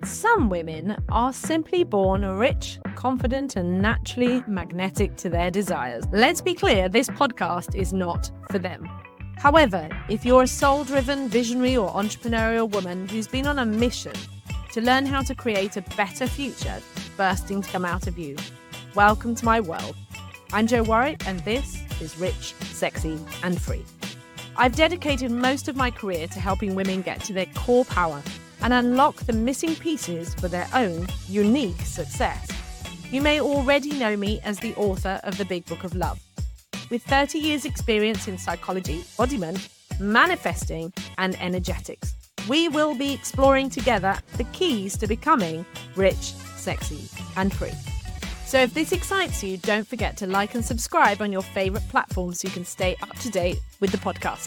Some women are simply born rich, confident, and naturally magnetic to their desires. Let's be clear, this podcast is not for them. However, if you're a soul-driven, visionary, or entrepreneurial woman who's been on a mission to learn how to create a better future bursting to come out of you, welcome to my world. I'm Jo Warwick, and this is Rich, Sexy, and Free. I've dedicated most of my career to helping women get to their core power and unlock the missing pieces for their own unique success. You may already know me as the author of The Big Book of Love. With 30 years experience in psychology, embodiment, manifesting, and energetics, we will be exploring together the keys to becoming rich, sexy, and free. So if this excites you, don't forget to like and subscribe on your favorite platform so you can stay up to date with the podcast.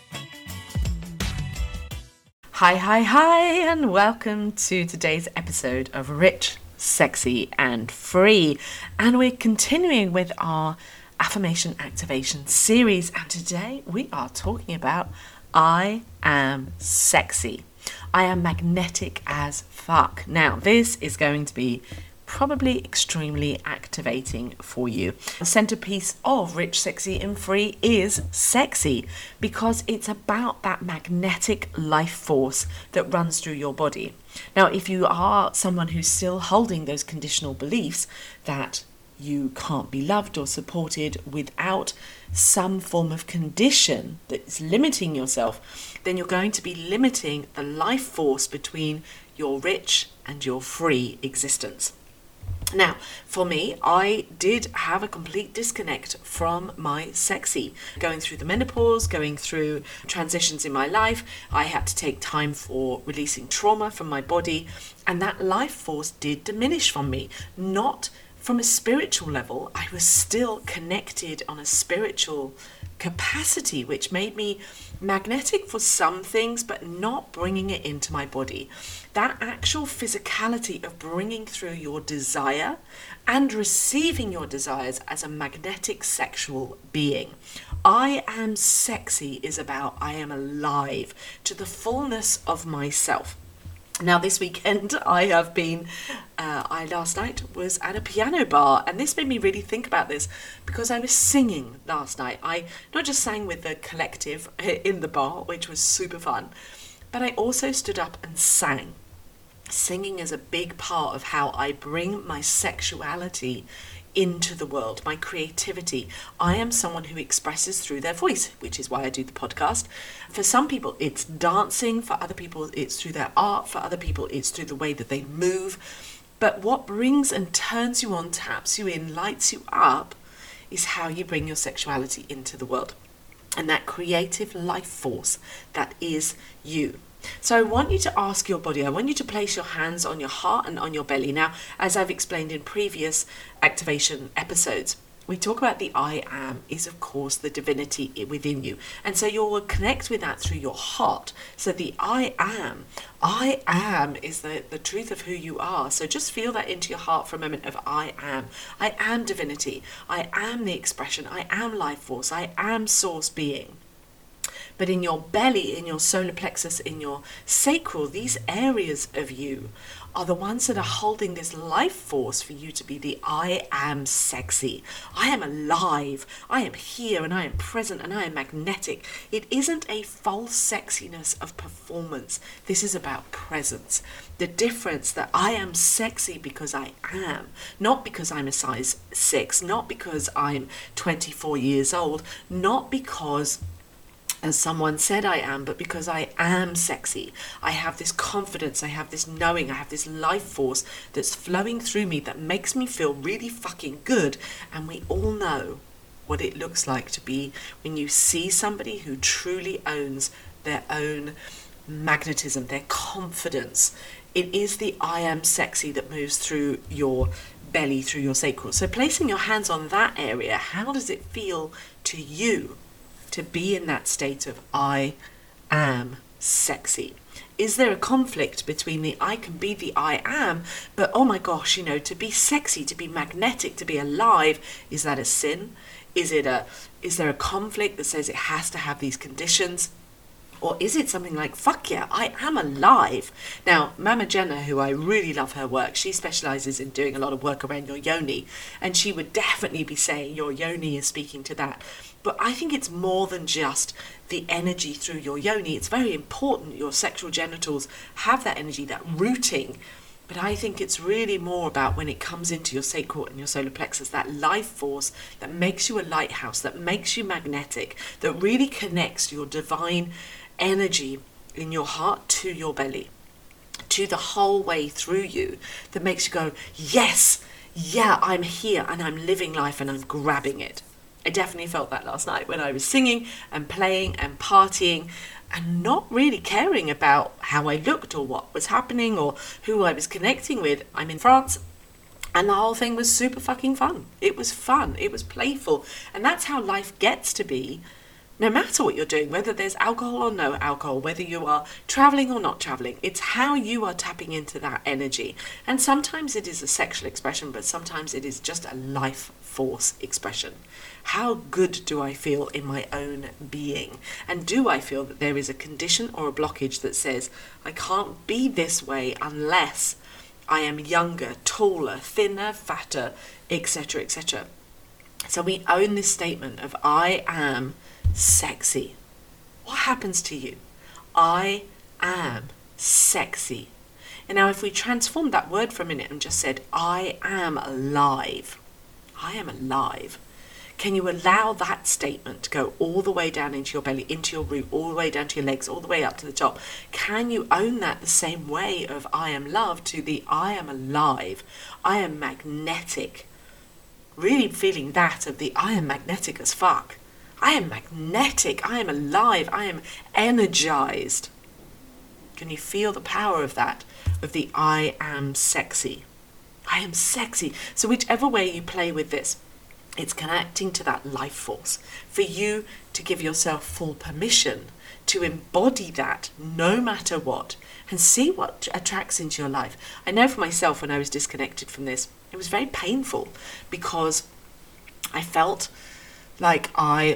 Hi, and welcome to today's episode of Rich, Sexy, and Free. And we're continuing with our affirmation activation series. And today we are talking about I am sexy. I am magnetic as fuck. Now, this is going to be probably extremely activating for you. The centerpiece of Rich, Sexy and Free is sexy because it's about that magnetic life force that runs through your body. Now, if you are someone who's still holding those conditional beliefs that you can't be loved or supported without some form of condition that is limiting yourself, then you're going to be limiting the life force between your rich and your free existence. Now, for me, I did have a complete disconnect from my sexy. Going through the menopause, going through transitions in my life, I had to take time for releasing trauma from my body, and that life force did diminish from me. Not from a spiritual level, I was still connected on a spiritual capacity, which made me magnetic for some things, but not bringing it into my body. That actual physicality of bringing through your desire and receiving your desires as a magnetic sexual being. I am sexy is about I am alive to the fullness of myself. Now, this weekend I last night was at a piano bar, and this made me really think about this because I was singing last night. I not just sang with the collective in the bar, which was super fun, but I also stood up and sang. Singing is a big part of how I bring my sexuality into the world, my creativity. I am someone who expresses through their voice, which is why I do the podcast. For some people, it's dancing. For other people, it's through their art. For other people, it's through the way that they move. But what brings and turns you on, taps you in, lights you up, is how you bring your sexuality into the world. And that creative life force that is you. So I want you to ask your body, I want you to place your hands on your heart and on your belly. Now, as I've explained in previous activation episodes, we talk about the I am is, of course, the divinity within you. And so you'll connect with that through your heart. So the I am is the truth of who you are. So just feel that into your heart for a moment of I am divinity. I am the expression. I am life force. I am source being. But in your belly, in your solar plexus, in your sacral, these areas of you are the ones that are holding this life force for you to be the I am sexy. I am alive. I am here and I am present and I am magnetic. It isn't a false sexiness of performance. This is about presence. The difference that I am sexy because I am, not because I'm a size 6, not because I'm 24 years old, not because as someone said I am, but because I am sexy. I have this confidence, I have this knowing, I have this life force that's flowing through me that makes me feel really fucking good. And we all know what it looks like to be when you see somebody who truly owns their own magnetism, their confidence. It is the I am sexy that moves through your belly, through your sacral. So placing your hands on that area, how does it feel to you to be in that state of I am sexy? Is there a conflict between the I can be the I am, but oh my gosh, to be sexy, to be magnetic, to be alive, is that a sin? Is there a conflict that says it has to have these conditions? Or is it something like, fuck yeah, I am alive? Now, Mama Jenna, who I really love her work, she specialises in doing a lot of work around your yoni, and she would definitely be saying your yoni is speaking to that. But I think it's more than just the energy through your yoni. It's very important your sexual genitals have that energy, that rooting. But I think it's really more about when it comes into your sacral and your solar plexus, that life force that makes you a lighthouse, that makes you magnetic, that really connects your divine energy in your heart to your belly, to the whole way through you, that makes you go, yes, yeah, I'm here and I'm living life and I'm grabbing it. I definitely felt that last night when I was singing and playing and partying and not really caring about how I looked or what was happening or who I was connecting with. I'm in France and the whole thing was super fucking fun. It was fun. It was playful. And that's how life gets to be, no matter what you're doing, whether there's alcohol or no alcohol, whether you are traveling or not traveling. It's how you are tapping into that energy. And sometimes it is a sexual expression, but sometimes it is just a life force expression. How good do I feel in my own being? And do I feel that there is a condition or a blockage that says, I can't be this way unless I am younger, taller, thinner, fatter, etc., etc. So we own this statement of I am sexy. What happens to you? I am sexy. And now if we transform that word for a minute and just said, I am alive. I am alive. Can you allow that statement to go all the way down into your belly, into your root, all the way down to your legs, all the way up to the top? Can you own that the same way of I am love to the I am alive, I am magnetic? Really feeling that of the I am magnetic as fuck. I am magnetic, I am alive, I am energized. Can you feel the power of that, of the I am sexy? I am sexy. So whichever way you play with this, it's connecting to that life force for you to give yourself full permission to embody that no matter what and see what attracts into your life. I know for myself when I was disconnected from this, it was very painful because I felt like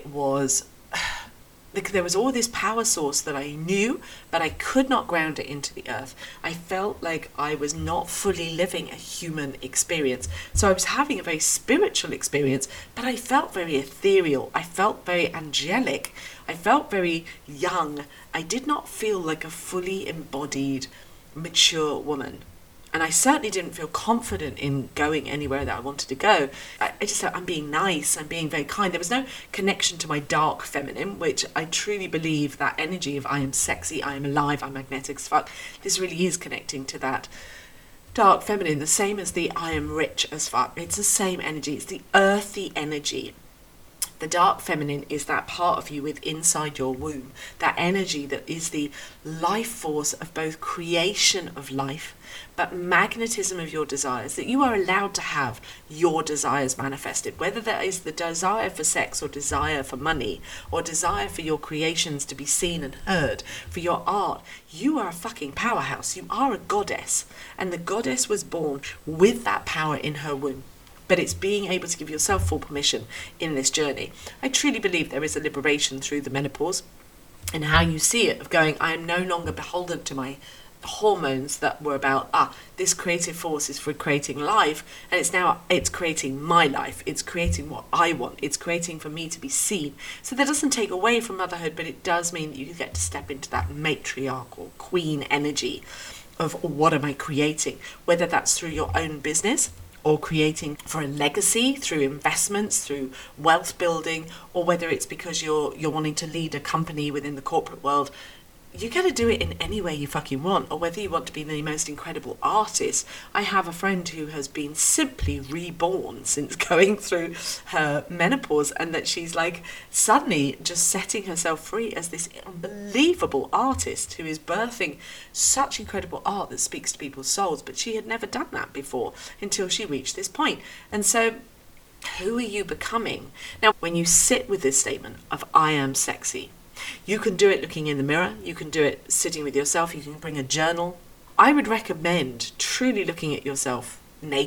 there was all this power source that I knew, but I could not ground it into the earth. I felt like I was not fully living a human experience. So I was having a very spiritual experience, but I felt very ethereal. I felt very angelic. I felt very young. I did not feel like a fully embodied, mature woman. And I certainly didn't feel confident in going anywhere that I wanted to go. I just thought, I'm being nice, I'm being very kind. There was no connection to my dark feminine, which I truly believe that energy of I am sexy, I am alive, I'm magnetic as fuck. This really is connecting to that dark feminine, the same as the I am rich as fuck. It's the same energy, it's the earthy energy. The dark feminine is that part of you with inside your womb, that energy that is the life force of both creation of life, but magnetism of your desires, that you are allowed to have your desires manifested, whether that is the desire for sex or desire for money or desire for your creations to be seen and heard, for your art. You are a fucking powerhouse. You are a goddess, and the goddess was born with that power in her womb. But it's being able to give yourself full permission in this journey. I truly believe there is a liberation through the menopause and how you see it, of going, I am no longer beholden to my hormones that were about, this creative force is for creating life, and it's creating my life. It's creating what I want. It's creating for me to be seen. So that doesn't take away from motherhood, but it does mean that you get to step into that matriarch or queen energy of what am I creating, whether that's through your own business, or creating for a legacy through investments, through wealth building, or whether it's because you're wanting to lead a company within the corporate world. You got to do it in any way you fucking want, or whether you want to be the most incredible artist. I have a friend who has been simply reborn since going through her menopause, and that she's like suddenly just setting herself free as this unbelievable artist who is birthing such incredible art that speaks to people's souls. But she had never done that before until she reached this point. And so who are you becoming? Now, when you sit with this statement of I am sexy, you can do it looking in the mirror, you can do it sitting with yourself, you can bring a journal. I would recommend truly looking at yourself naked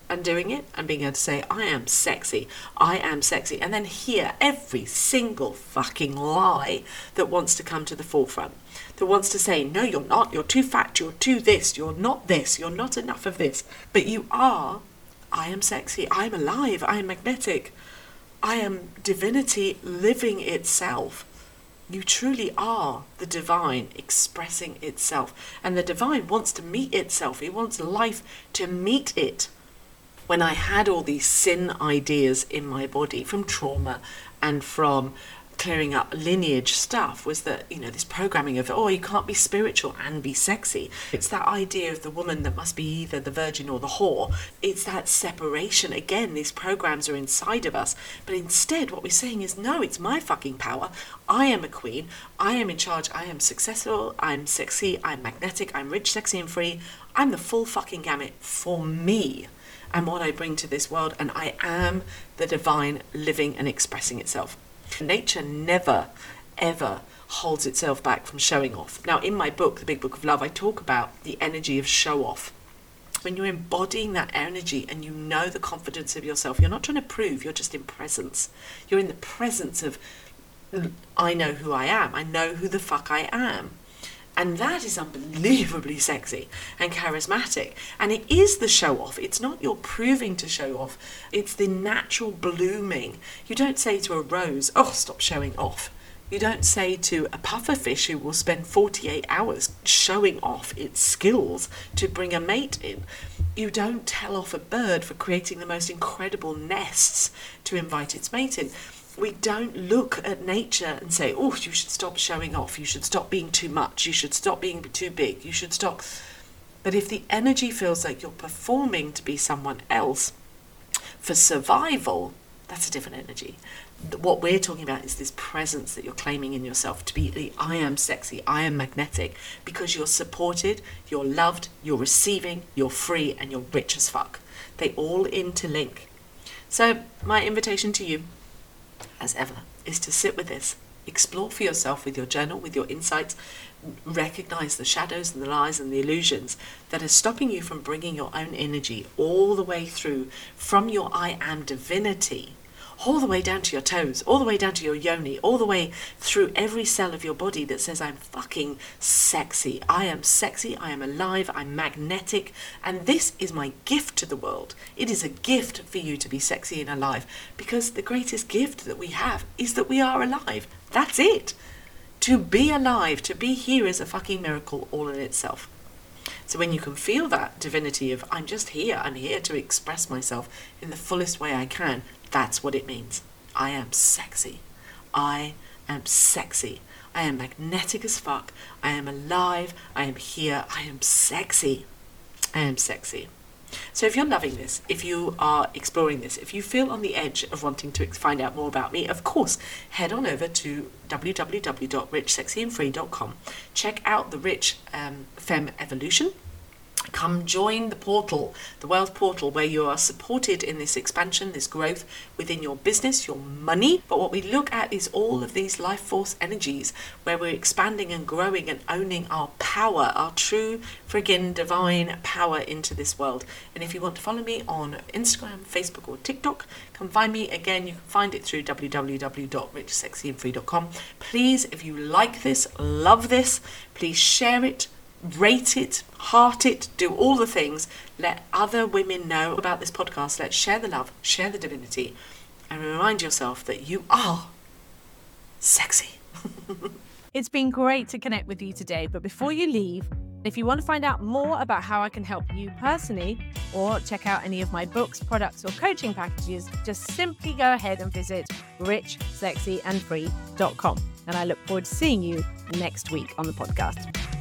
and doing it and being able to say, I am sexy, and then hear every single fucking lie that wants to come to the forefront, that wants to say, no, you're not, you're too fat, you're too this, you're not enough of this, but you are. I am sexy, I am alive, I am magnetic, I am divinity living itself. You truly are the divine expressing itself, and the divine wants to meet itself. It wants life to meet it. When I had all these sin ideas in my body from trauma and from clearing up lineage stuff, was that, you know, this programming of, oh, you can't be spiritual and be sexy. It's that idea of the woman that must be either the virgin or the whore. It's that separation. Again, these programs are inside of us. But instead, what we're saying is, no, it's my fucking power. I am a queen. I am in charge. I am successful. I'm sexy. I'm magnetic. I'm rich, sexy, and free. I'm the full fucking gamut for me and what I bring to this world. And I am the divine living and expressing itself. Nature never, ever holds itself back from showing off. Now, in my book, The Big Book of Love, I talk about the energy of show off. When you're embodying that energy and you know the confidence of yourself, you're not trying to prove, you're just in presence. You're in the presence of, I know who I am. I know who the fuck I am. And that is unbelievably sexy and charismatic. And it is the show off. It's not your proving to show off. It's the natural blooming. You don't say to a rose, oh, stop showing off. You don't say to a pufferfish who will spend 48 hours showing off its skills to bring a mate in. You don't tell off a bird for creating the most incredible nests to invite its mate in. We don't look at nature and say, oh, you should stop showing off, you should stop being too much, you should stop being too big, you should stop. But if the energy feels like you're performing to be someone else for survival, that's a different energy. What we're talking about is this presence that you're claiming in yourself to be the I am sexy, I am magnetic, because you're supported, you're loved, you're receiving, you're free, and you're rich as fuck. They all interlink. So my invitation to you, as ever, is to sit with this, explore for yourself with your journal, with your insights, recognize the shadows and the lies and the illusions that are stopping you from bringing your own energy all the way through from your I am divinity, all the way down to your toes, all the way down to your yoni, all the way through every cell of your body that says, I'm fucking sexy. I am sexy, I am alive, I'm magnetic, and this is my gift to the world. It is a gift for you to be sexy and alive, because the greatest gift that we have is that we are alive. That's it. To be alive, to be here is a fucking miracle all in itself. So when you can feel that divinity of, I'm just here, I'm here to express myself in the fullest way I can, that's what it means. I am sexy. I am sexy. I am magnetic as fuck. I am alive. I am here. I am sexy. I am sexy. So if you're loving this, if you are exploring this, if you feel on the edge of wanting to find out more about me, of course, head on over to www.richsexyandfree.com. Check out the Rich Femme Evolution. Come join the portal, the Wealth Portal, where you are supported in this expansion, this growth within your business, your money. But what we look at is all of these life force energies where we're expanding and growing and owning our power, our true friggin' divine power into this world. And if you want to follow me on Instagram, Facebook or TikTok, come find me. Again, you can find it through www.richsexyandfree.com. Please, if you like this, love this, please share it, rate it, heart it, do all the things. Let other women know about this podcast. Let's share the love, share the divinity, and remind yourself that you are sexy. It's been great to connect with you today, but before you leave, if you want to find out more about how I can help you personally, or check out any of my books, products, or coaching packages, just simply go ahead and visit richsexyandfree.com. And I look forward to seeing you next week on the podcast.